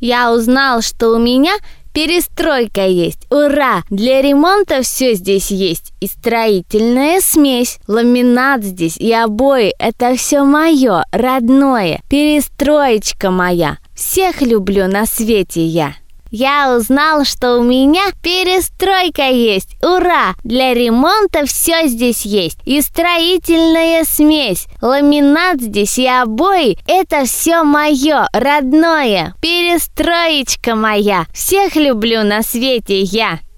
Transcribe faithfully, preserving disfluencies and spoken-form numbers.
Я узнал, что у меня перестройка есть. Ура! Для ремонта все здесь есть. И строительная смесь. Ламинат здесь и обои. Это все мое, родное. Перестроечка моя. Всех люблю на свете я. Я узнал, что у меня перестройка есть. Ура! Для ремонта все здесь есть. И строительная смесь. Ламинат здесь и обои. Это все мое, родное. Перестроечка моя. Всех люблю на свете я.